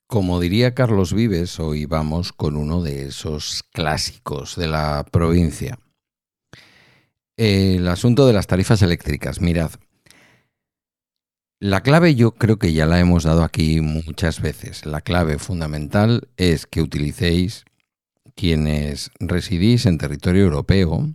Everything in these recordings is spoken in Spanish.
Como diría Carlos Vives, hoy vamos con uno de esos clásicos de la provincia. El asunto de las tarifas eléctricas. Mirad, la clave yo creo que ya la hemos dado aquí muchas veces. La clave fundamental es que utilicéis, quienes residís en territorio europeo,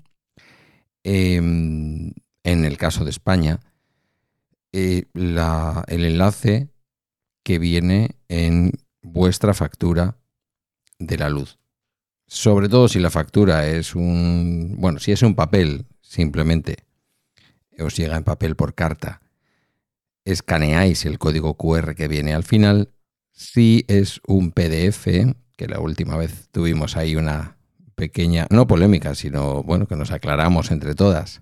en el caso de España, el enlace que viene en vuestra factura de la luz. Sobre todo si la factura es si es un papel, simplemente os llega en papel por carta, escaneáis el código QR que viene al final. Si es un PDF, que la última vez tuvimos ahí una pequeña, no polémica, sino que nos aclaramos entre todas.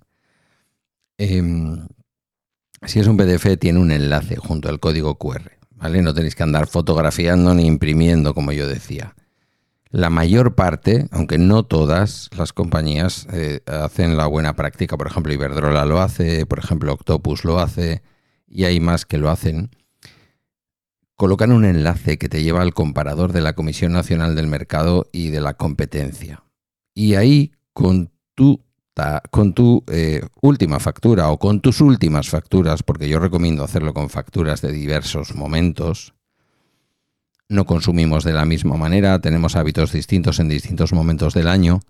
Si es un PDF, tiene un enlace junto al código QR, ¿vale? No tenéis que andar fotografiando ni imprimiendo, como yo decía. La mayor parte, aunque no todas las compañías hacen la buena práctica. Por ejemplo, Iberdrola lo hace, por ejemplo, Octopus lo hace, y hay más que lo hacen. Colocan un enlace que te lleva al comparador de la Comisión Nacional del Mercado y de la Competencia. Y ahí, con tu última factura o con tus últimas facturas, porque yo recomiendo hacerlo con facturas de diversos momentos. No consumimos de la misma manera, tenemos hábitos distintos en distintos momentos del año.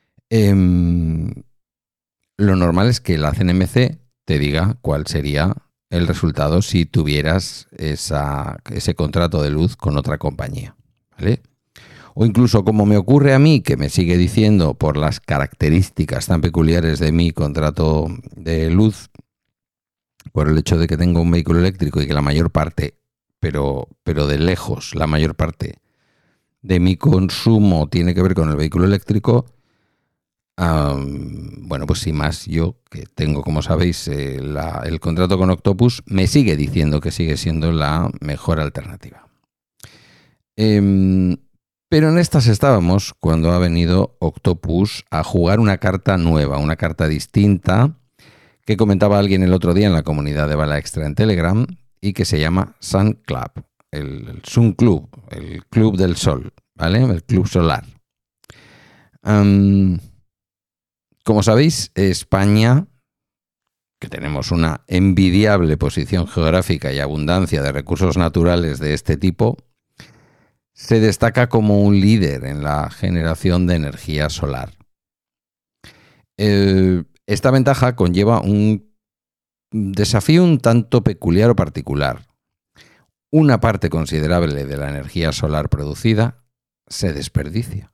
Lo normal es que la CNMC te diga cuál sería el resultado si tuvieras ese contrato de luz con otra compañía, ¿vale? O incluso, como me ocurre a mí, que me sigue diciendo por las características tan peculiares de mi contrato de luz, por el hecho de que tengo un vehículo eléctrico y que la mayor parte, pero de lejos, la mayor parte de mi consumo tiene que ver con el vehículo eléctrico. Pues sin más, yo que tengo, como sabéis, el contrato con Octopus, me sigue diciendo que sigue siendo la mejor alternativa. Pero en estas estábamos cuando ha venido Octopus a jugar una carta nueva, una carta distinta, que comentaba alguien el otro día en la comunidad de Bala Extra en Telegram, y que se llama Sun Club, el Sun Club, el Club del Sol, ¿vale? El Club Solar. Como sabéis, España, que tenemos una envidiable posición geográfica y abundancia de recursos naturales de este tipo, se destaca como un líder en la generación de energía solar. Esta ventaja conlleva un desafío un tanto peculiar o particular. Una parte considerable de la energía solar producida se desperdicia.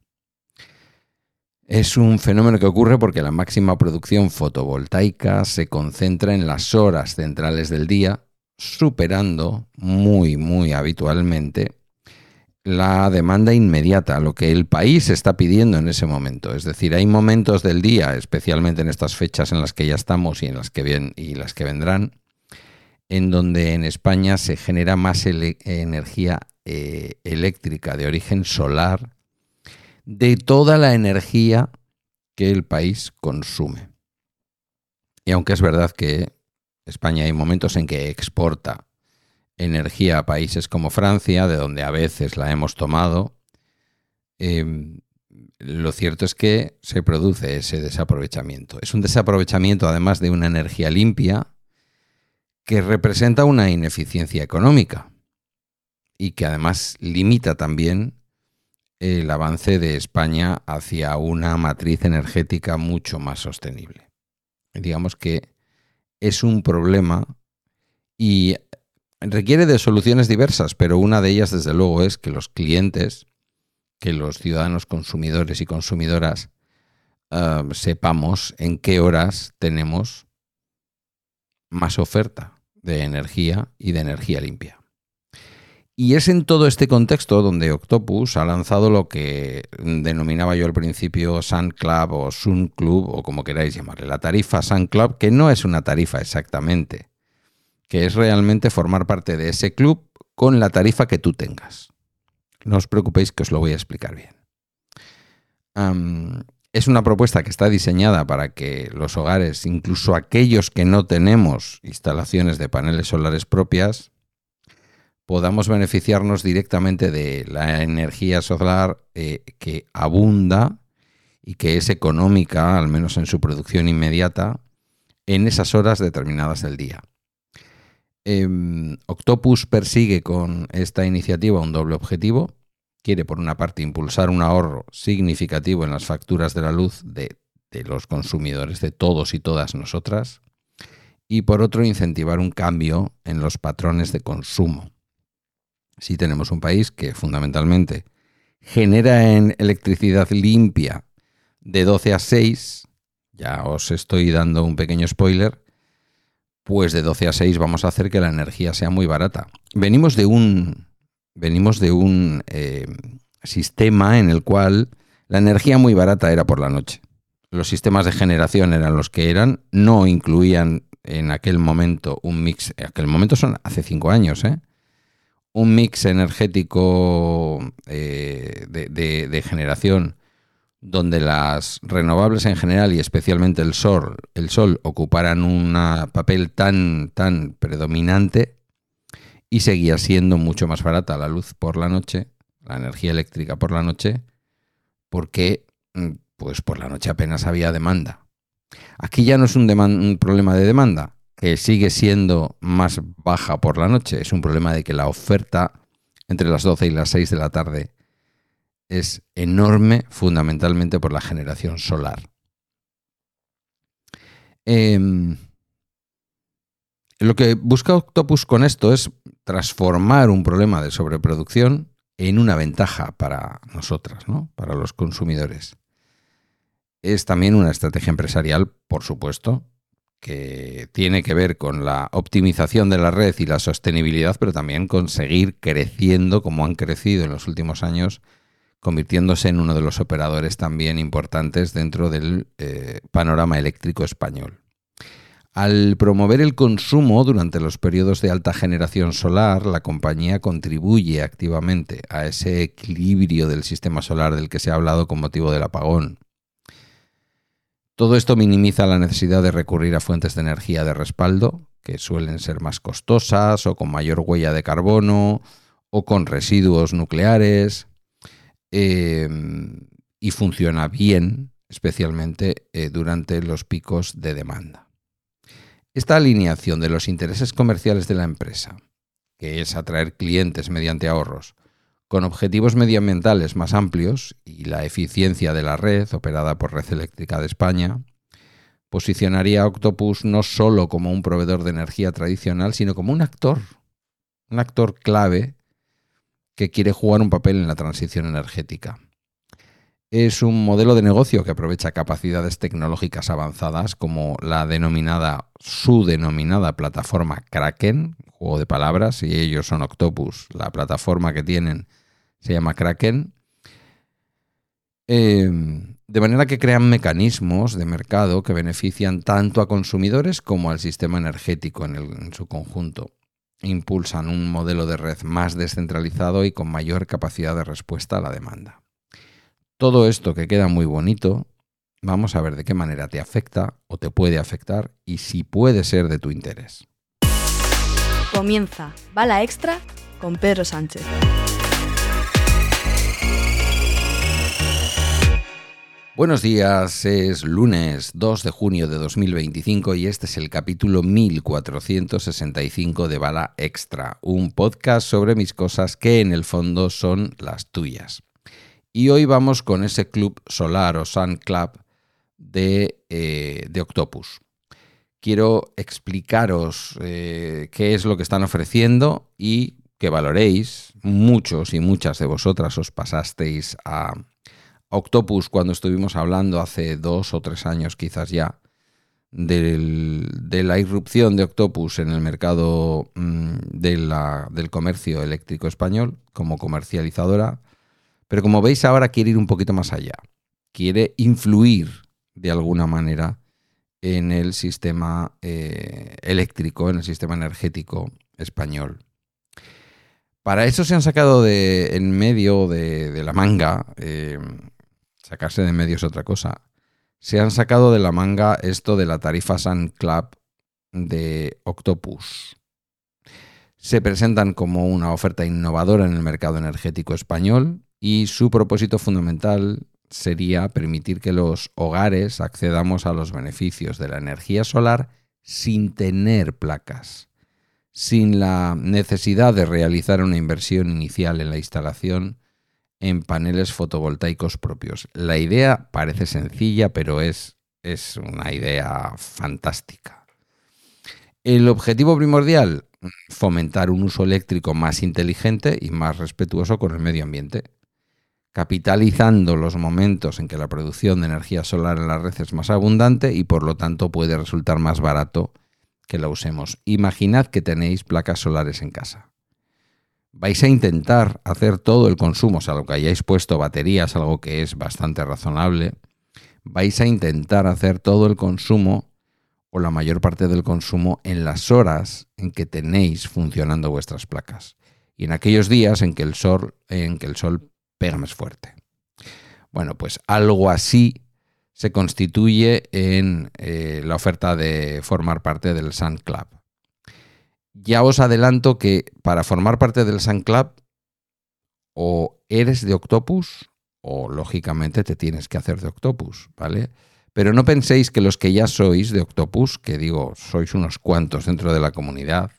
Es un fenómeno que ocurre porque la máxima producción fotovoltaica se concentra en las horas centrales del día, superando muy habitualmente la demanda inmediata, lo que el país está pidiendo en ese momento. Es decir, hay momentos del día, especialmente en estas fechas en las que ya estamos y en las que vendrán, en donde en España se genera más energía eléctrica de origen solar de toda la energía que el país consume. Y aunque es verdad que España hay momentos en que exporta energía a países como Francia, de donde a veces la hemos tomado, lo cierto es que se produce ese desaprovechamiento. Es un desaprovechamiento, además, de una energía limpia que representa una ineficiencia económica y que además limita también el avance de España hacia una matriz energética mucho más sostenible. Digamos que es un problema y requiere de soluciones diversas, pero una de ellas, desde luego, es que los clientes, que los ciudadanos consumidores y consumidoras sepamos en qué horas tenemos más oferta de energía y de energía limpia. Y es en todo este contexto donde Octopus ha lanzado lo que denominaba yo al principio Sun Club o Sun Club, o como queráis llamarle, la tarifa Sun Club, que no es una tarifa exactamente, que es realmente formar parte de ese club con la tarifa que tú tengas. No os preocupéis, que os lo voy a explicar bien. Es una propuesta que está diseñada para que los hogares, incluso aquellos que no tenemos instalaciones de paneles solares propias, podamos beneficiarnos directamente de la energía solar que abunda y que es económica, al menos en su producción inmediata, en esas horas determinadas del día. Octopus persigue con esta iniciativa un doble objetivo. Quiere, por una parte, impulsar un ahorro significativo en las facturas de la luz de los consumidores, de todos y todas nosotras, y por otro, incentivar un cambio en los patrones de consumo. Si tenemos un país que fundamentalmente genera en electricidad limpia de 12 a 6, ya os estoy dando un pequeño spoiler, pues de 12 a 6 vamos a hacer que la energía sea muy barata. Venimos de un sistema en el cual la energía muy barata era por la noche. Los sistemas de generación eran los que eran, no incluían en aquel momento un mix, en aquel momento son hace 5 años, un mix energético de generación donde las renovables en general y especialmente el sol ocuparan un papel tan predominante, y seguía siendo mucho más barata la luz por la noche, la energía eléctrica por la noche, porque pues por la noche apenas había demanda. Aquí ya no es un problema de demanda, que sigue siendo más baja por la noche, es un problema de que la oferta entre las 12 y las 6 de la tarde es enorme, fundamentalmente por la generación solar. Lo que busca Octopus con esto es transformar un problema de sobreproducción en una ventaja para nosotras, ¿no? Para los consumidores. Es también una estrategia empresarial, por supuesto, que tiene que ver con la optimización de la red y la sostenibilidad, pero también con seguir creciendo como han crecido en los últimos años, convirtiéndose en uno de los operadores también importantes dentro del panorama eléctrico español. Al promover el consumo durante los periodos de alta generación solar, la compañía contribuye activamente a ese equilibrio del sistema solar del que se ha hablado con motivo del apagón. Todo esto minimiza la necesidad de recurrir a fuentes de energía de respaldo, que suelen ser más costosas o con mayor huella de carbono o con residuos nucleares, y funciona bien, especialmente durante los picos de demanda. Esta alineación de los intereses comerciales de la empresa, que es atraer clientes mediante ahorros, con objetivos medioambientales más amplios y la eficiencia de la red operada por Red Eléctrica de España, posicionaría a Octopus no solo como un proveedor de energía tradicional, sino como un actor clave que quiere jugar un papel en la transición energética. Es un modelo de negocio que aprovecha capacidades tecnológicas avanzadas como su denominada plataforma Kraken, juego de palabras, y ellos son Octopus, la plataforma que tienen se llama Kraken, de manera que crean mecanismos de mercado que benefician tanto a consumidores como al sistema energético en su conjunto. Impulsan un modelo de red más descentralizado y con mayor capacidad de respuesta a la demanda. Todo esto, que queda muy bonito, vamos a ver de qué manera te afecta o te puede afectar y si puede ser de tu interés. Comienza Bala Extra con Pedro Sánchez. Buenos días, es lunes 2 de junio de 2025 y este es el capítulo 1465 de Bala Extra, un podcast sobre mis cosas que en el fondo son las tuyas. Y hoy vamos con ese club solar o Sun Club de Octopus. Quiero explicaros qué es lo que están ofreciendo y que valoréis. Muchos y muchas de vosotras os pasasteis a Octopus cuando estuvimos hablando hace 2 o 3 años quizás ya de la irrupción de Octopus en el mercado del comercio eléctrico español como comercializadora. Pero como veis ahora quiere ir un poquito más allá. Quiere influir de alguna manera en el sistema eléctrico, en el sistema energético español. Para eso se han sacado en medio de la manga, sacarse de medio es otra cosa, se han sacado de la manga esto de la tarifa Sun Club de Octopus. Se presentan como una oferta innovadora en el mercado energético español y su propósito fundamental sería permitir que los hogares accedamos a los beneficios de la energía solar sin tener placas, sin la necesidad de realizar una inversión inicial en la instalación en paneles fotovoltaicos propios. La idea parece sencilla, pero es una idea fantástica. El objetivo primordial, fomentar un uso eléctrico más inteligente y más respetuoso con el medio ambiente, capitalizando los momentos en que la producción de energía solar en la red es más abundante y por lo tanto puede resultar más barato que la usemos. Imaginad que tenéis placas solares en casa. Vais a intentar hacer todo el consumo, salvo que hayáis puesto baterías, algo que es bastante razonable. Vais a intentar hacer todo el consumo o la mayor parte del consumo en las horas en que tenéis funcionando vuestras placas y en aquellos días en que el sol pega más fuerte. Bueno, pues algo así se constituye en la oferta de formar parte del Sun Club. Ya os adelanto que para formar parte del Sun Club o eres de Octopus o lógicamente te tienes que hacer de Octopus, ¿vale? Pero no penséis que los que ya sois de Octopus, que digo, sois unos cuantos dentro de la comunidad,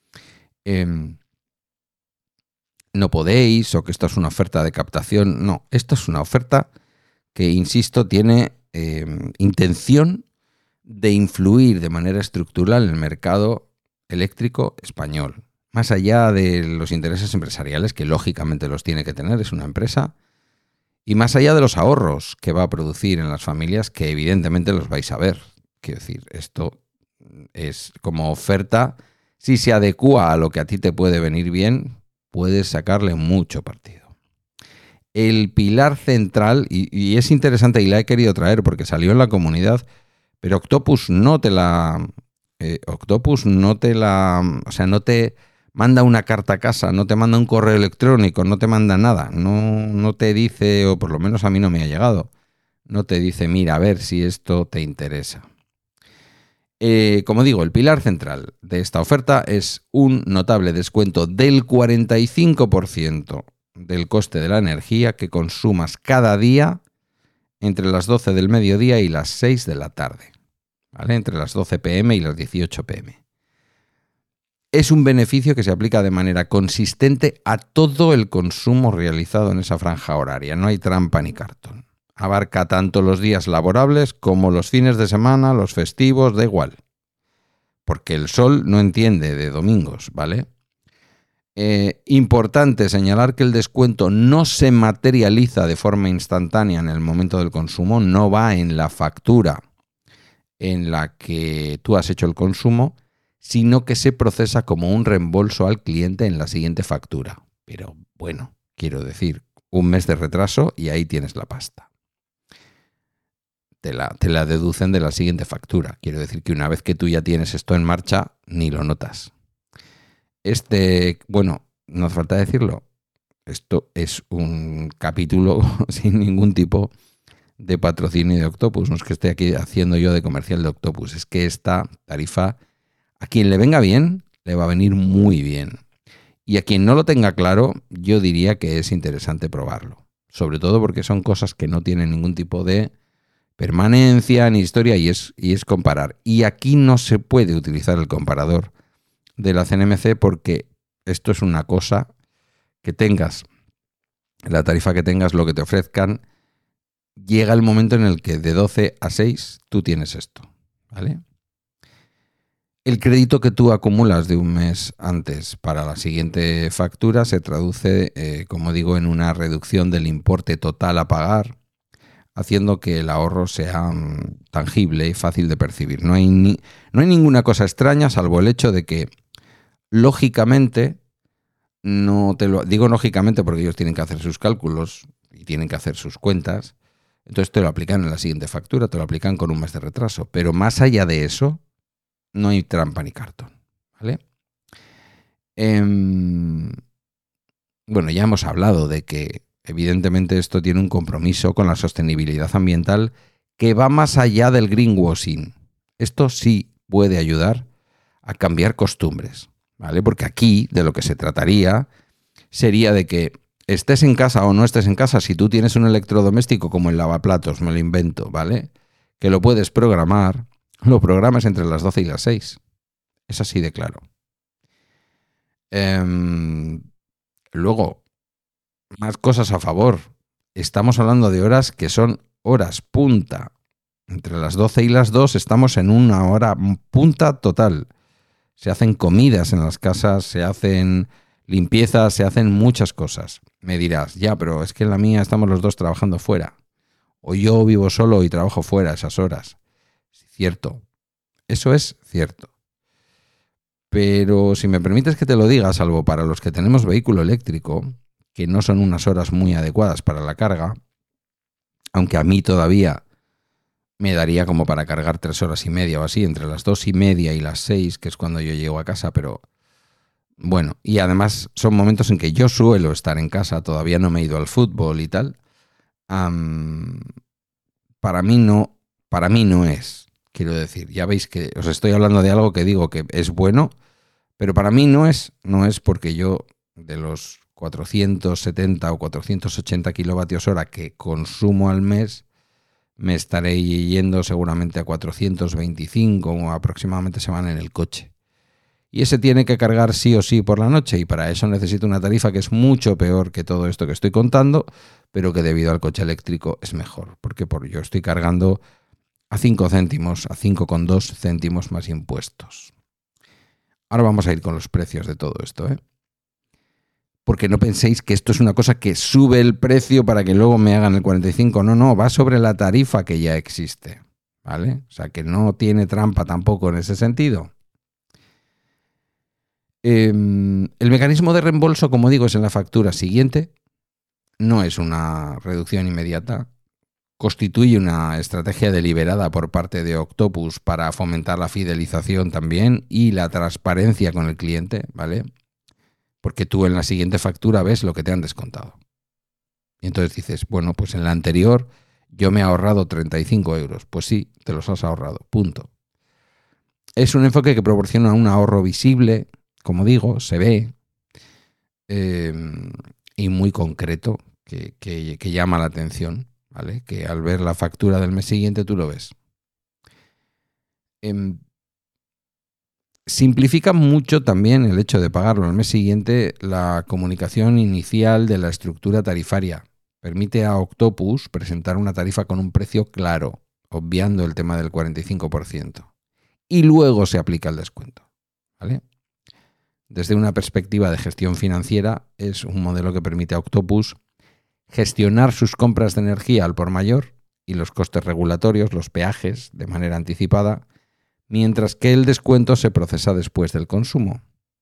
no podéis o que esto es una oferta de captación. No, esto es una oferta que, insisto, tiene intención de influir de manera estructural en el mercado eléctrico español. Más allá de los intereses empresariales, que lógicamente los tiene que tener, es una empresa, y más allá de los ahorros que va a producir en las familias, que evidentemente los vais a ver. Quiero decir, esto es como oferta, si se adecúa a lo que a ti te puede venir bien, puedes sacarle mucho partido. El pilar central, y es interesante y la he querido traer porque salió en la comunidad, pero Octopus no te manda una carta a casa, no te manda un correo electrónico, no te manda nada, no te dice, o por lo menos a mí no me ha llegado, no te dice, mira, a ver si esto te interesa. Como digo, el pilar central de esta oferta es un notable descuento del 45% del coste de la energía que consumas cada día entre las 12 del mediodía y las 6 de la tarde, ¿vale? Entre las 12 p.m. y las 18 p.m. Es un beneficio que se aplica de manera consistente a todo el consumo realizado en esa franja horaria. No hay trampa ni cartón. Abarca tanto los días laborables como los fines de semana, los festivos, da igual. Porque el sol no entiende de domingos, ¿vale? Importante señalar que el descuento no se materializa de forma instantánea en el momento del consumo, no va en la factura en la que tú has hecho el consumo, sino que se procesa como un reembolso al cliente en la siguiente factura. Pero bueno, quiero decir, un mes de retraso y ahí tienes la pasta. Te la deducen de la siguiente factura. Quiero decir que una vez que tú ya tienes esto en marcha, ni lo notas. Bueno, no hace falta decirlo, esto es un capítulo sin ningún tipo de patrocinio de Octopus. No es que esté aquí haciendo yo de comercial de Octopus, es que esta tarifa, a quien le venga bien, le va a venir muy bien. Y a quien no lo tenga claro, yo diría que es interesante probarlo. Sobre todo porque son cosas que no tienen ningún tipo de permanencia ni historia y es comparar. Y aquí no se puede utilizar el comparador de la CNMC porque esto es una cosa que tengas, la tarifa que tengas, lo que te ofrezcan, llega el momento en el que de 12 a 6 tú tienes esto, ¿vale? El crédito que tú acumulas de un mes antes para la siguiente factura se traduce, como digo, en una reducción del importe total a pagar, haciendo que el ahorro sea tangible y fácil de percibir. No hay ninguna cosa extraña, salvo el hecho de que, lógicamente, no te lo digo lógicamente porque ellos tienen que hacer sus cálculos y tienen que hacer sus cuentas, entonces te lo aplican en la siguiente factura, te lo aplican con un mes de retraso. Pero más allá de eso, no hay trampa ni cartón, ¿vale? Bueno, ya hemos hablado de que evidentemente esto tiene un compromiso con la sostenibilidad ambiental que va más allá del greenwashing. Esto sí puede ayudar a cambiar costumbres. ¿vale? Porque aquí de lo que se trataría sería de que estés en casa o no estés en casa, si tú tienes un electrodoméstico como el lavaplatos, me lo invento, ¿vale? Que lo puedes programar, lo programas entre las 12 y las 6. Es así de claro. Luego, más cosas a favor. Estamos hablando de horas que son horas punta. Entre las 12 y las 2 estamos en una hora punta total. Se hacen comidas en las casas, se hacen limpiezas, se hacen muchas cosas. Me dirás, ya, pero es que en la mía estamos los dos trabajando fuera. O yo vivo solo y trabajo fuera esas horas. Cierto. Eso es cierto. Pero si me permites que te lo diga, salvo para los que tenemos vehículo eléctrico, que no son unas horas muy adecuadas para la carga, aunque a mí todavía me daría como para cargar 3 horas y media o así, entre las 2:30 y las 6, que es cuando yo llego a casa, pero bueno, y además son momentos en que yo suelo estar en casa, todavía no me he ido al fútbol y tal. Para mí no es, quiero decir, ya veis que os estoy hablando de algo que digo que es bueno, pero para mí no es porque yo de los 470 o 480 kilovatios hora que consumo al mes, me estaré yendo seguramente a 425 o aproximadamente se van en el coche. Y ese tiene que cargar sí o sí por la noche y para eso necesito una tarifa que es mucho peor que todo esto que estoy contando, pero que debido al coche eléctrico es mejor, porque yo estoy cargando a 5 céntimos, a 5,2 céntimos más impuestos. Ahora vamos a ir con los precios de todo esto, ¿eh? Porque no penséis que esto es una cosa que sube el precio para que luego me hagan el 45. No, va sobre la tarifa que ya existe, ¿vale? O sea, que no tiene trampa tampoco en ese sentido. El mecanismo de reembolso, como digo, es en la factura siguiente. No es una reducción inmediata. Constituye una estrategia deliberada por parte de Octopus para fomentar la fidelización también y la transparencia con el cliente, ¿vale? Porque tú en la siguiente factura ves lo que te han descontado. Y entonces dices, bueno, pues en la anterior yo me he ahorrado 35 euros. Pues sí, te los has ahorrado, punto. Es un enfoque que proporciona un ahorro visible, como digo, se ve, y muy concreto, que llama la atención, ¿vale? Que al ver la factura del mes siguiente tú lo ves. Simplifica mucho también el hecho de pagarlo al mes siguiente la comunicación inicial de la estructura tarifaria. Permite a Octopus presentar una tarifa con un precio claro, obviando el tema del 45%. Y luego se aplica el descuento, ¿vale? Desde una perspectiva de gestión financiera, es un modelo que permite a Octopus gestionar sus compras de energía al por mayor y los costes regulatorios, los peajes, de manera anticipada, mientras que el descuento se procesa después del consumo.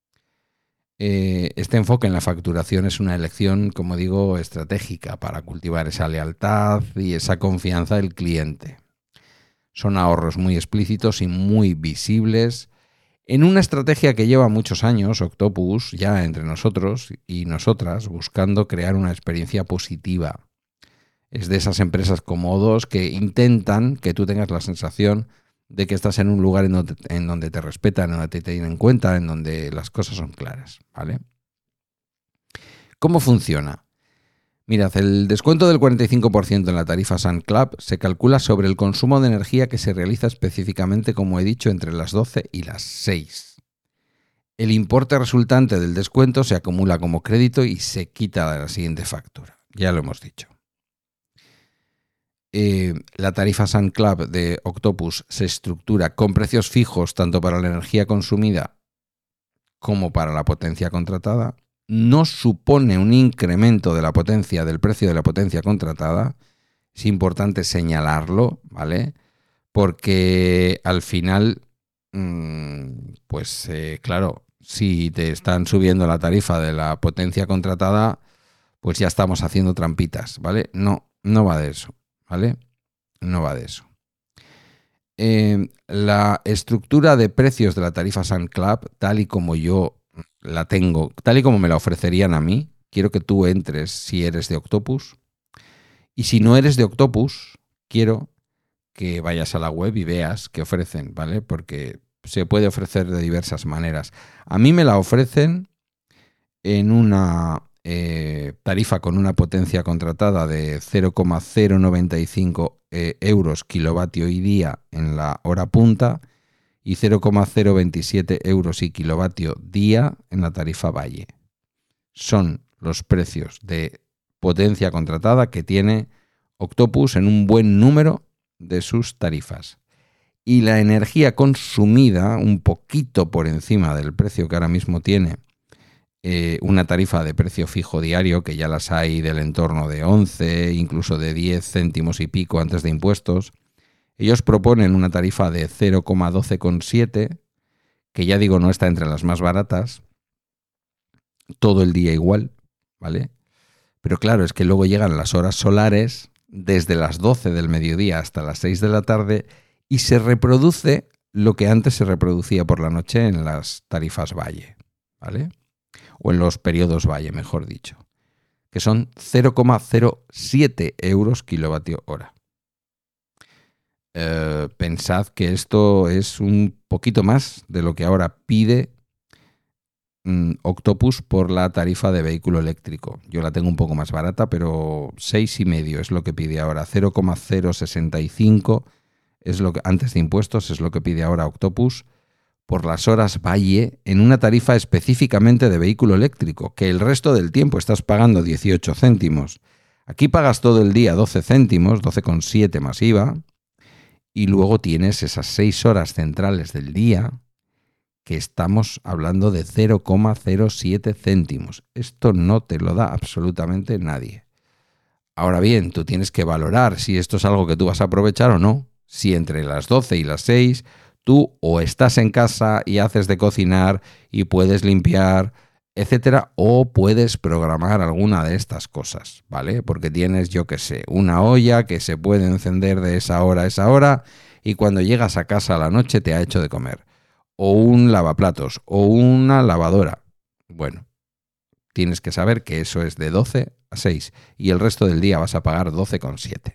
Este enfoque en la facturación es una elección, como digo, estratégica para cultivar esa lealtad y esa confianza del cliente. Son ahorros muy explícitos y muy visibles en una estrategia que lleva muchos años Octopus, ya entre nosotros y nosotras, buscando crear una experiencia positiva. Es de esas empresas cómodos que intentan que tú tengas la sensación de que estás en un lugar en donde te respetan, en donde te tienen en cuenta, en donde las cosas son claras, ¿vale? ¿Cómo funciona? Mirad, el descuento del 45% en la tarifa Sun Club se calcula sobre el consumo de energía que se realiza específicamente, como he dicho, entre las 12 y las 6. El importe resultante del descuento se acumula como crédito y se quita de la siguiente factura. Ya lo hemos dicho. La tarifa Sun Club de Octopus se estructura con precios fijos tanto para la energía consumida como para la potencia contratada. No supone un incremento de la potencia, del precio de la potencia contratada. Es importante señalarlo, ¿vale? Porque al final, claro, si te están subiendo la tarifa de la potencia contratada, pues ya estamos haciendo trampitas, ¿vale? No va de eso, ¿vale? No va de eso. La estructura de precios de la tarifa Sun Club, tal y como yo la tengo, tal y como me la ofrecerían a mí, quiero que tú entres si eres de Octopus. Y si no eres de Octopus, quiero que vayas a la web y veas qué ofrecen, ¿vale? Porque se puede ofrecer de diversas maneras. A mí me la ofrecen en una tarifa con una potencia contratada de 0,095 euros kilovatio y día en la hora punta y 0,027 euros y kilovatio día en la tarifa valle. Son los precios de potencia contratada que tiene Octopus en un buen número de sus tarifas. Y la energía consumida, un poquito por encima del precio que ahora mismo tiene una tarifa de precio fijo diario, que ya las hay del entorno de 11, incluso de 10 céntimos y pico antes de impuestos. Ellos proponen una tarifa de 0,12,7, que ya digo no está entre las más baratas, todo el día igual, ¿vale? Pero claro, es que luego llegan las horas solares desde las 12 del mediodía hasta las 6 de la tarde y se reproduce lo que antes se reproducía por la noche en las tarifas valle, ¿vale? O en los periodos valle, mejor dicho, que son 0,07 euros kilovatio hora. Pensad que esto es un poquito más de lo que ahora pide Octopus por la tarifa de vehículo eléctrico. Yo la tengo un poco más barata, pero 6,5 es lo que pide ahora. 0,065 es lo que antes de impuestos es lo que pide ahora Octopus por las horas valle en una tarifa específicamente de vehículo eléctrico, que el resto del tiempo estás pagando 18 céntimos. Aquí pagas todo el día 12 céntimos, 12,7 más IVA, y luego tienes esas 6 horas centrales del día que estamos hablando de 0,07 céntimos. Esto no te lo da absolutamente nadie. Ahora bien, tú tienes que valorar si esto es algo que tú vas a aprovechar o no. Si entre las 12 y las 6 tú o estás en casa y haces de cocinar y puedes limpiar, etcétera, o puedes programar alguna de estas cosas, ¿vale? Porque tienes, yo qué sé, una olla que se puede encender de esa hora a esa hora y cuando llegas a casa a la noche te ha hecho de comer. O un lavaplatos, o una lavadora. Bueno, tienes que saber que eso es de 12 a 6 y el resto del día vas a pagar 12,7.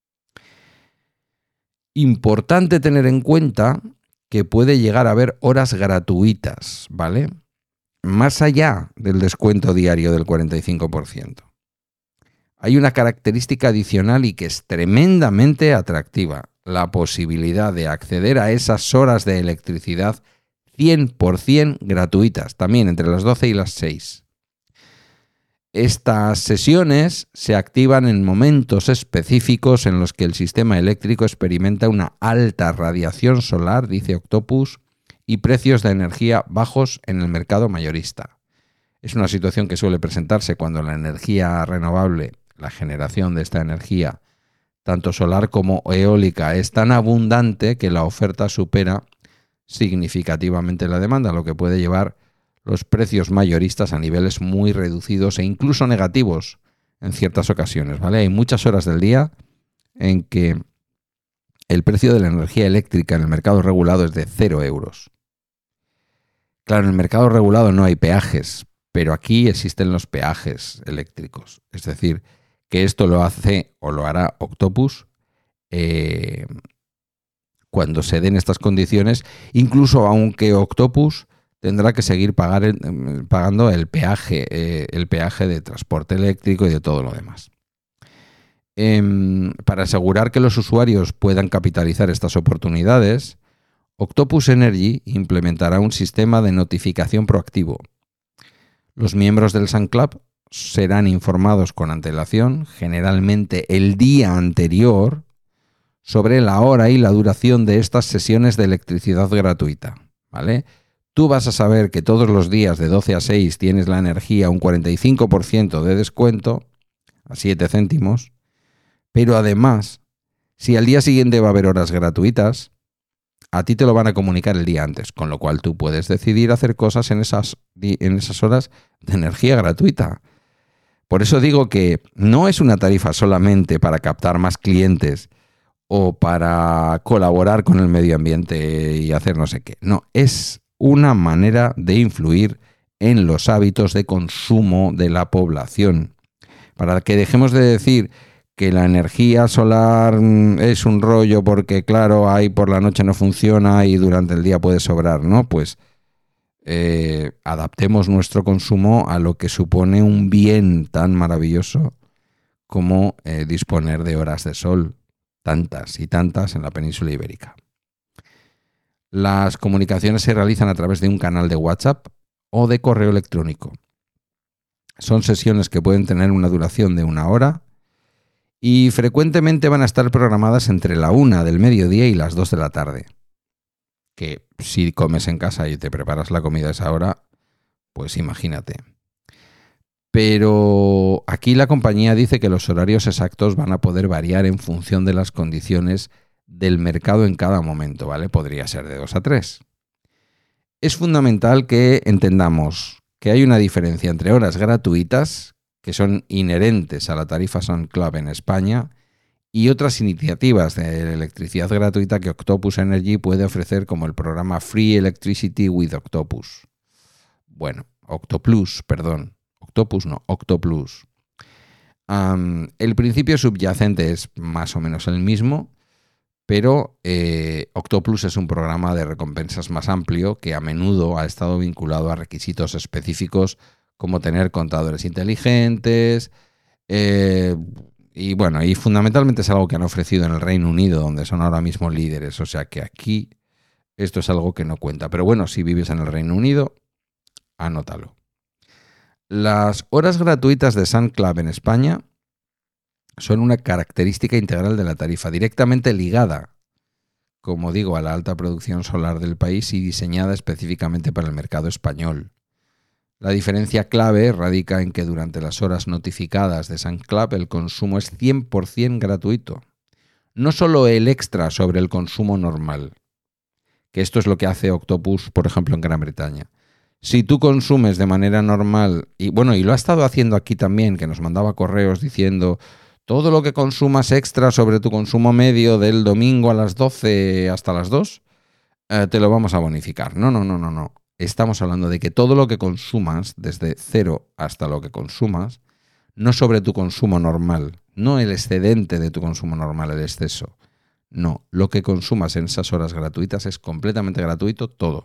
Importante tener en cuenta que puede llegar a haber horas gratuitas, ¿vale? Más allá del descuento diario del 45%. Hay una característica adicional y que es tremendamente atractiva: la posibilidad de acceder a esas horas de electricidad 100% gratuitas, también entre las 12 y las 6. Estas sesiones se activan en momentos específicos en los que el sistema eléctrico experimenta una alta radiación solar, dice Octopus, y precios de energía bajos en el mercado mayorista. Es una situación que suele presentarse cuando la energía renovable, la generación de esta energía, tanto solar como eólica, es tan abundante que la oferta supera significativamente la demanda, lo que puede llevar los precios mayoristas a niveles muy reducidos e incluso negativos en ciertas ocasiones, ¿vale? Hay muchas horas del día en que el precio de la energía eléctrica en el mercado regulado es de 0 euros. Claro, en el mercado regulado no hay peajes, pero aquí existen los peajes eléctricos. Es decir, que esto lo hace o lo hará Octopus cuando se den estas condiciones, incluso aunque Octopus tendrá que seguir pagando el peaje de transporte eléctrico y de todo lo demás. Para asegurar que los usuarios puedan capitalizar estas oportunidades, Octopus Energy implementará un sistema de notificación proactivo. Los miembros del Sun Club serán informados con antelación, generalmente el día anterior, sobre la hora y la duración de estas sesiones de electricidad gratuita, ¿vale? Tú vas a saber que todos los días de 12 a 6 tienes la energía un 45% de descuento, a 7 céntimos, pero además, si al día siguiente va a haber horas gratuitas, a ti te lo van a comunicar el día antes, con lo cual tú puedes decidir hacer cosas en esas horas de energía gratuita. Por eso digo que no es una tarifa solamente para captar más clientes o para colaborar con el medio ambiente y hacer no sé qué. No, es una manera de influir en los hábitos de consumo de la población. Para que dejemos de decir que la energía solar es un rollo porque, claro, ahí por la noche no funciona y durante el día puede sobrar, ¿no? Pues adaptemos nuestro consumo a lo que supone un bien tan maravilloso como disponer de horas de sol, tantas y tantas en la península ibérica. Las comunicaciones se realizan a través de un canal de WhatsApp o de correo electrónico. Son sesiones que pueden tener una duración de 1 hora y frecuentemente van a estar programadas entre la 1 del mediodía y las 2 de la tarde. Que si comes en casa y te preparas la comida a esa hora, pues imagínate. Pero aquí la compañía dice que los horarios exactos van a poder variar en función de las condiciones del mercado en cada momento, ¿vale? Podría ser de 2 a 3. Es fundamental que entendamos que hay una diferencia entre horas gratuitas, que son inherentes a la tarifa Sun Club en España, y otras iniciativas de electricidad gratuita que Octopus Energy puede ofrecer, como el programa Free Electricity with Octopus. Bueno, Octoplus, perdón. Octopus no, Octoplus. El principio subyacente es más o menos el mismo, pero Octoplus es un programa de recompensas más amplio que a menudo ha estado vinculado a requisitos específicos como tener contadores inteligentes, y bueno, y fundamentalmente es algo que han ofrecido en el Reino Unido, donde son ahora mismo líderes, o sea que aquí esto es algo que no cuenta. Pero bueno, si vives en el Reino Unido, anótalo. Las horas gratuitas de Sun Club en España son una característica integral de la tarifa, directamente ligada, como digo, a la alta producción solar del país y diseñada específicamente para el mercado español. La diferencia clave radica en que durante las horas notificadas de Sun Club el consumo es 100% gratuito. No solo el extra sobre el consumo normal, que esto es lo que hace Octopus, por ejemplo, en Gran Bretaña. Si tú consumes de manera normal, y bueno, y lo ha estado haciendo aquí también, que nos mandaba correos diciendo todo lo que consumas extra sobre tu consumo medio del domingo a las 12 hasta las 2, te lo vamos a bonificar. No. Estamos hablando de que todo lo que consumas, desde 0 hasta lo que consumas, no sobre tu consumo normal, no el excedente de tu consumo normal, el exceso. No, lo que consumas en esas horas gratuitas es completamente gratuito todo.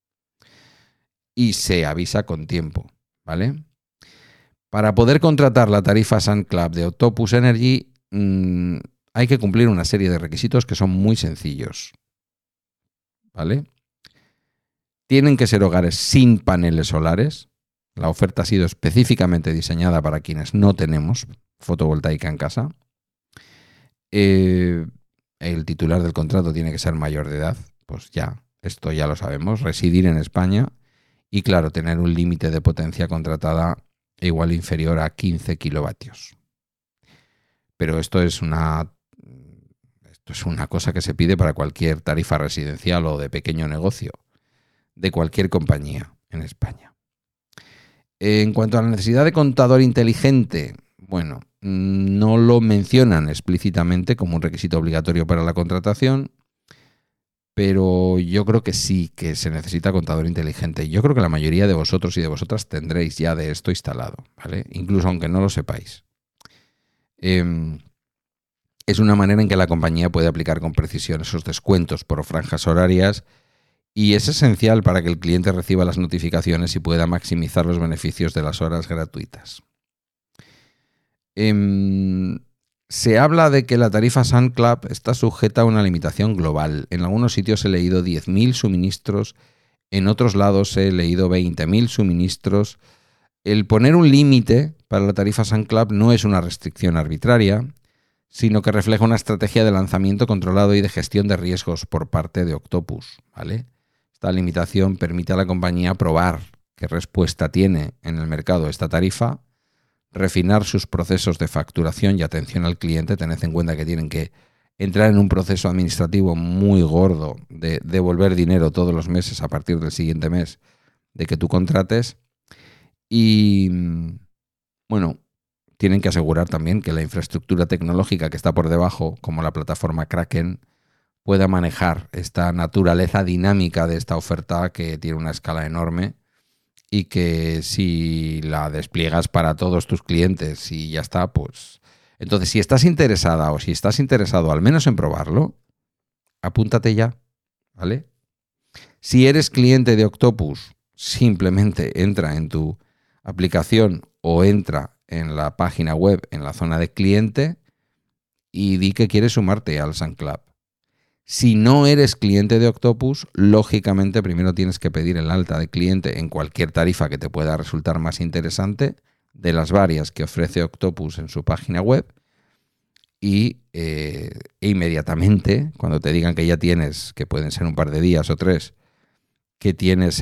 Y se avisa con tiempo, ¿vale? Para poder contratar la tarifa Sun Club de Octopus Energy hay que cumplir una serie de requisitos que son muy sencillos, ¿vale? Tienen que ser hogares sin paneles solares. La oferta ha sido específicamente diseñada para quienes no tenemos fotovoltaica en casa. El titular del contrato tiene que ser mayor de edad. Pues ya, esto ya lo sabemos. Residir en España y, claro, tener un límite de potencia contratada igual inferior a 15 kilovatios. Pero esto es una cosa que se pide para cualquier tarifa residencial o de pequeño negocio, de cualquier compañía en España. En cuanto a la necesidad de contador inteligente, bueno, no lo mencionan explícitamente como un requisito obligatorio para la contratación, pero yo creo que sí que se necesita contador inteligente. Yo creo que la mayoría de vosotros y de vosotras tendréis ya de esto instalado, ¿vale? Incluso aunque no lo sepáis. Es una manera en que la compañía puede aplicar con precisión esos descuentos por franjas horarias y es esencial para que el cliente reciba las notificaciones y pueda maximizar los beneficios de las horas gratuitas. Se habla de que la tarifa Sun Club está sujeta a una limitación global. En algunos sitios he leído 10.000 suministros, en otros lados he leído 20.000 suministros. El poner un límite para la tarifa Sun Club no es una restricción arbitraria, sino que refleja una estrategia de lanzamiento controlado y de gestión de riesgos por parte de Octopus, ¿vale? Esta limitación permite a la compañía probar qué respuesta tiene en el mercado esta tarifa, refinar sus procesos de facturación y atención al cliente. Tened en cuenta que tienen que entrar en un proceso administrativo muy gordo de devolver dinero todos los meses a partir del siguiente mes de que tú contrates. Y, bueno, tienen que asegurar también que la infraestructura tecnológica que está por debajo, como la plataforma Kraken, pueda manejar esta naturaleza dinámica de esta oferta que tiene una escala enorme y que si la despliegas para todos tus clientes y ya está, pues Entonces, si estás interesada o si estás interesado al menos en probarlo, apúntate ya, ¿vale? Si eres cliente de Octopus, simplemente entra en tu aplicación o entra en la página web, en la zona de cliente, y di que quieres sumarte al Sun Club. Si no eres cliente de Octopus, lógicamente primero tienes que pedir el alta de cliente en cualquier tarifa que te pueda resultar más interesante de las varias que ofrece Octopus en su página web, y inmediatamente, cuando te digan que ya tienes, que pueden ser un par de días o 3, que tienes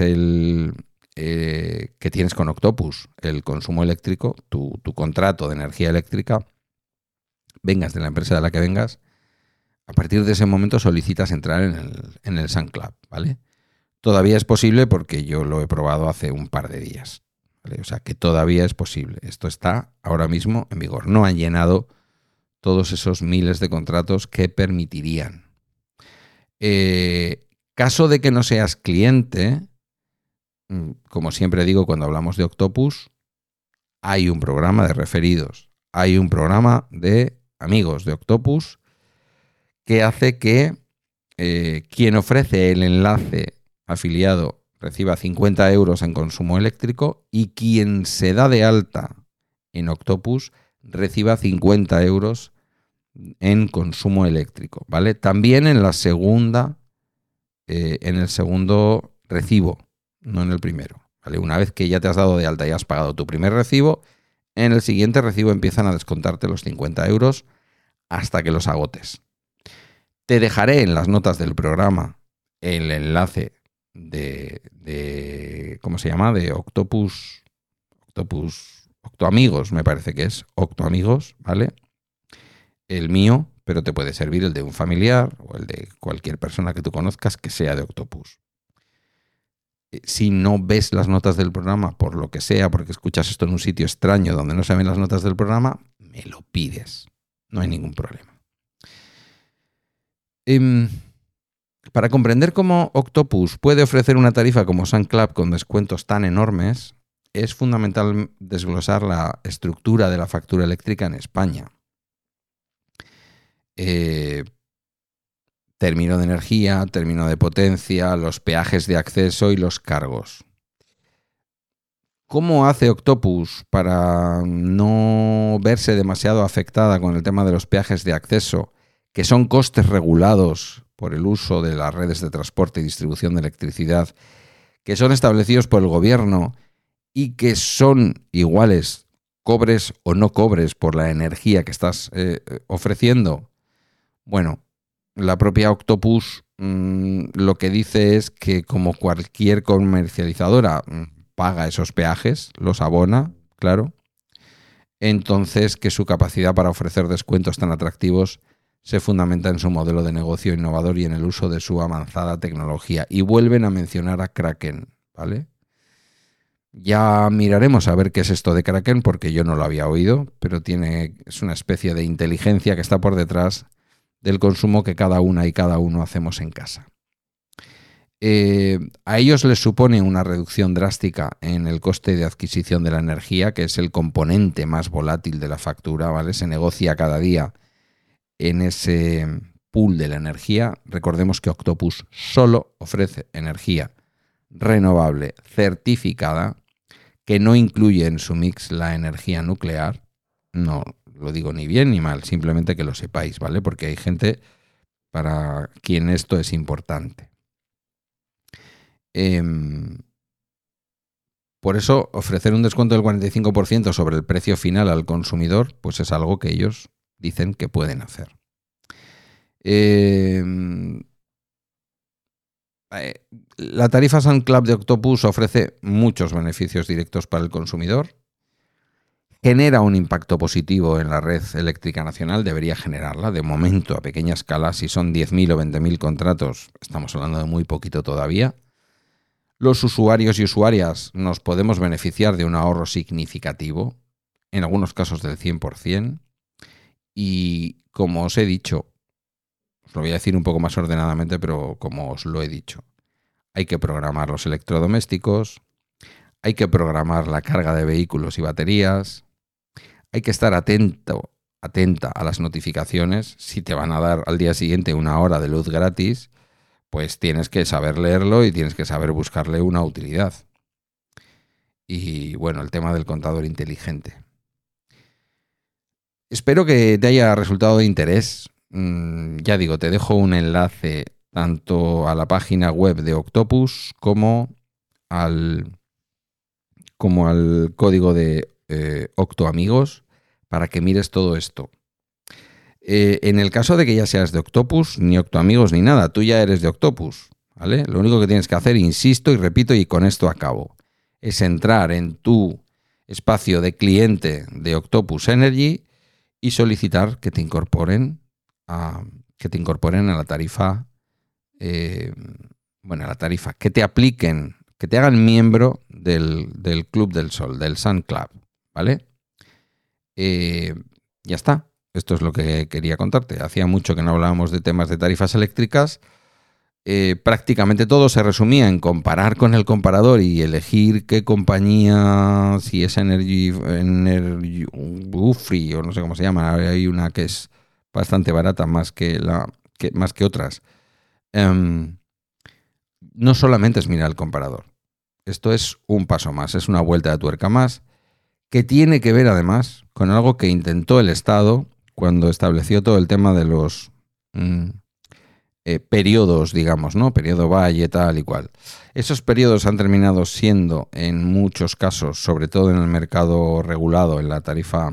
que tienes con Octopus el consumo eléctrico, tu contrato de energía eléctrica, vengas de la empresa de la que vengas, a partir de ese momento solicitas entrar en el Sun Club, ¿vale? Todavía es posible porque yo lo he probado hace un par de días, ¿vale? O sea que todavía es posible. Esto está ahora mismo en vigor. No han llenado todos esos miles de contratos que permitirían. Caso de que no seas cliente, como siempre digo cuando hablamos de Octopus, hay un programa de referidos, hay un programa de amigos de Octopus que hace que quien ofrece el enlace afiliado reciba 50 euros en consumo eléctrico y quien se da de alta en Octopus reciba 50 euros en consumo eléctrico, ¿vale? También en la segunda, en el segundo recibo, no en el primero, ¿vale? Una vez que ya te has dado de alta y has pagado tu primer recibo, en el siguiente recibo empiezan a descontarte los 50 euros hasta que los agotes. Te dejaré en las notas del programa el enlace de ¿cómo se llama? De Octoamigos, me parece que es Octoamigos, ¿vale? El mío, pero te puede servir el de un familiar o el de cualquier persona que tú conozcas que sea de Octopus. Si no ves las notas del programa, por lo que sea, porque escuchas esto en un sitio extraño donde no se ven las notas del programa, me lo pides. No hay ningún problema. Para comprender cómo Octopus puede ofrecer una tarifa como Sun Club con descuentos tan enormes, es fundamental desglosar la estructura de la factura eléctrica en España. Término de energía, término de potencia, los peajes de acceso y los cargos. ¿Cómo hace Octopus para no verse demasiado afectada con el tema de los peajes de acceso, que son costes regulados por el uso de las redes de transporte y distribución de electricidad, que son establecidos por el gobierno y que son iguales, cobres o no cobres por la energía que estás ofreciendo? Bueno, la propia Octopus lo que dice es que, como cualquier comercializadora, paga esos peajes, los abona, claro. Entonces, que su capacidad para ofrecer descuentos tan atractivos se fundamenta en su modelo de negocio innovador y en el uso de su avanzada tecnología. Y vuelven a mencionar a Kraken, ¿vale? Ya miraremos a ver qué es esto de Kraken, porque yo no lo había oído, pero es una especie de inteligencia que está por detrás del consumo que cada una y cada uno hacemos en casa. A ellos les supone una reducción drástica en el coste de adquisición de la energía, que es el componente más volátil de la factura, ¿vale? Se negocia cada día en ese pool de la energía. Recordemos que Octopus solo ofrece energía renovable certificada, que no incluye en su mix la energía nuclear. No lo digo ni bien ni mal, simplemente que lo sepáis, ¿vale? Porque hay gente para quien esto es importante. Por eso, ofrecer un descuento del 45% sobre el precio final al consumidor, pues es algo que ellos dicen que pueden hacer. La tarifa Sun Club de Octopus ofrece muchos beneficios directos para el consumidor. Genera un impacto positivo en la red eléctrica nacional, debería generarla. De momento, a pequeña escala, si son 10.000 o 20.000 contratos, estamos hablando de muy poquito todavía. Los usuarios y usuarias nos podemos beneficiar de un ahorro significativo, en algunos casos del 100%. Y como os he dicho, os lo voy a decir un poco más ordenadamente, pero como os lo he dicho, hay que programar los electrodomésticos, hay que programar la carga de vehículos y baterías, hay que estar atento atenta a las notificaciones. Si te van a dar al día siguiente 1 hora de luz gratis, pues tienes que saber leerlo y tienes que saber buscarle una utilidad. Y bueno, el tema del contador inteligente. Espero que te haya resultado de interés. Ya digo, te dejo un enlace tanto a la página web de Octopus como al código de OctoAmigos para que mires todo esto. En el caso de que ya seas de Octopus, ni OctoAmigos ni nada, tú ya eres de Octopus, ¿vale? Lo único que tienes que hacer, insisto y repito, y con esto acabo, es entrar en tu espacio de cliente de Octopus Energy y solicitar que te incorporen a la tarifa, a la tarifa, que te apliquen, que te hagan miembro del Club del Sol, del Sun Club, ¿vale? Ya está. Esto es lo que quería contarte. Hacía mucho que no hablábamos de temas de tarifas eléctricas. Prácticamente todo se resumía en comparar con el comparador y elegir qué compañía, si es Energy Free o no sé cómo se llama. Hay una que es bastante barata más que otras. No solamente es mirar el comparador. Esto es un paso más, es una vuelta de tuerca más, que tiene que ver además con algo que intentó el Estado cuando estableció todo el tema de los periodos, digamos, ¿no? Periodo Valle, tal y cual. Esos periodos han terminado siendo, en muchos casos, sobre todo en el mercado regulado, en la tarifa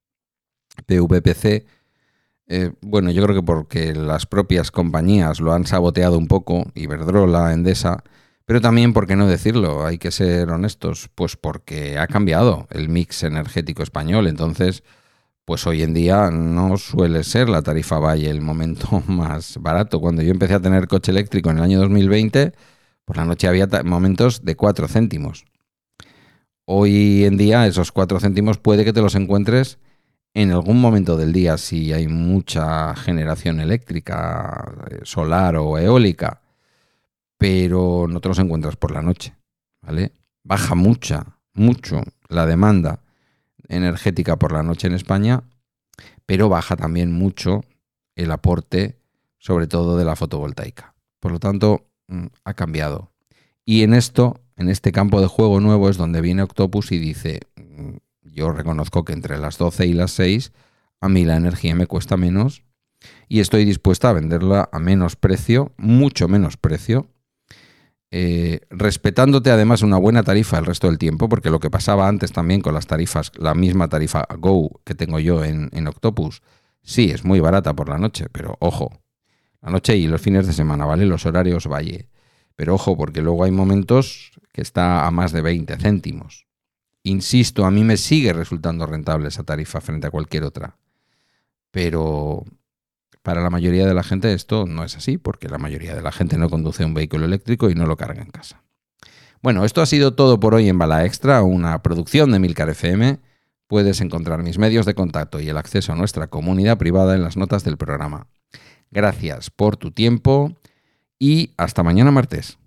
PVPC, yo creo que porque las propias compañías lo han saboteado un poco, Iberdrola, Endesa, pero también, ¿por qué no decirlo? Hay que ser honestos, pues porque ha cambiado el mix energético español. Entonces, pues hoy en día no suele ser la tarifa Valle el momento más barato. Cuando yo empecé a tener coche eléctrico en el año 2020, por la noche había momentos de 4 céntimos. Hoy en día esos 4 céntimos puede que te los encuentres en algún momento del día si hay mucha generación eléctrica, solar o eólica, pero no te los encuentras por la noche, ¿vale? Baja mucho la demanda energética por la noche en España, pero baja también mucho el aporte, sobre todo de la fotovoltaica. Por lo tanto, ha cambiado. Y en este campo de juego nuevo es donde viene Octopus y dice, yo reconozco que entre las 12 y las 6 a mí la energía me cuesta menos y estoy dispuesta a venderla a menos precio, mucho menos precio, respetándote además una buena tarifa el resto del tiempo, porque lo que pasaba antes también con las tarifas, la misma tarifa Go que tengo yo en Octopus, sí, es muy barata por la noche, pero ojo, la noche y los fines de semana, ¿vale? Los horarios Valle. Pero ojo, porque luego hay momentos que está a más de 20 céntimos. Insisto, a mí me sigue resultando rentable esa tarifa frente a cualquier otra. Pero para la mayoría de la gente esto no es así, porque la mayoría de la gente no conduce un vehículo eléctrico y no lo carga en casa. Bueno, esto ha sido todo por hoy en Bala Extra, una producción de Milcar FM. Puedes encontrar mis medios de contacto y el acceso a nuestra comunidad privada en las notas del programa. Gracias por tu tiempo y hasta mañana martes.